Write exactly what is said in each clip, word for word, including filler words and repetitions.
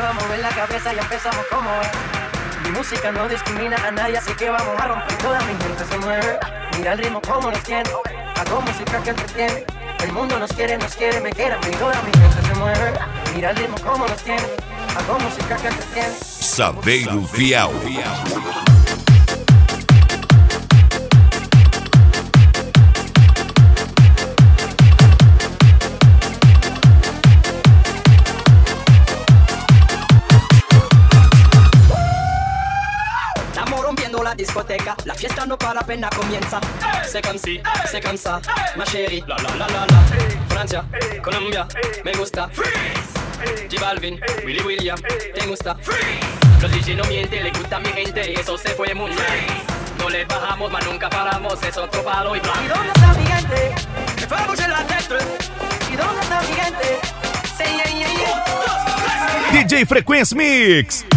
va a mover la cabeza y empezamos como es. Mi música no discrimina a nadie, así que vamos a romper. Toda mi gente se mueve, mira el ritmo como nos tiene. Hago música que entretiene, el mundo nos quiere, nos quiere, me quiere a mí. Toda mi gente se mueve, mira el ritmo como nos tiene. Hago música que entretiene. Saveiro Fiel. La discoteca, la fiesta no para apenas comienza. C'est comme si, c'est comme ça, ma chérie. La la la la la. Francia, Colombia, me gusta. Freeze. J Balvin, Willy William, te gusta. Freeze. Los D J no mienten, le gusta a mi gente y eso se fue muy bien. No le bajamos, mas nunca paramos, es otro palo y blanco. ¿Y dónde está mi gente? Me fue a bouger la tête. ¿Y dónde está mi gente? Say yeah yeah yeah. D J Frequência Mix.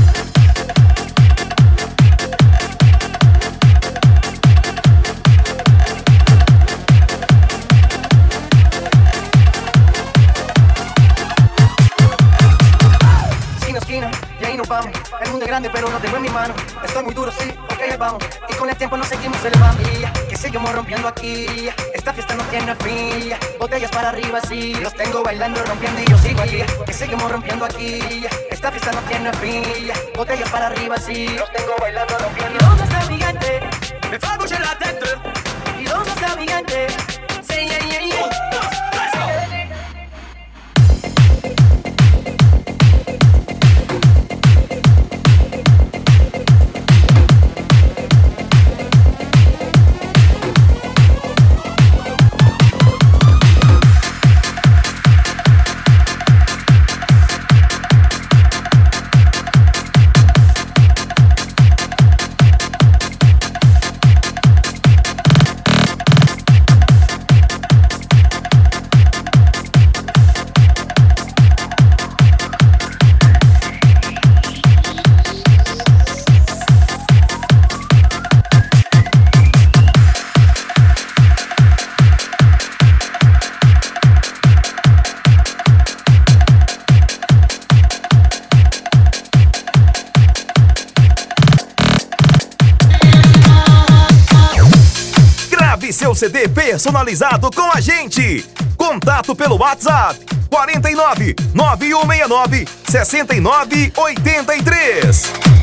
Y ahí nos vamos, el mundo es grande pero no tengo en mi mano. Estoy muy duro, sí, ok, ahí vamos. Y con el tiempo nos seguimos elevando. Que seguimos rompiendo aquí, esta fiesta no tiene fin. Botellas para arriba, sí, los tengo bailando, rompiendo y yo sigo aquí. Que seguimos rompiendo aquí, esta fiesta no tiene fin. Botellas para arriba, sí, los tengo bailando, rompiendo. ¿Y dónde está mi gente? Me fue a bouger la tête. ¿Y dónde está mi gente? Say yeah yeah yeah. Seu C D personalizado com a gente. Contato pelo WhatsApp quatro nove nove um seis nove seis nove oito três.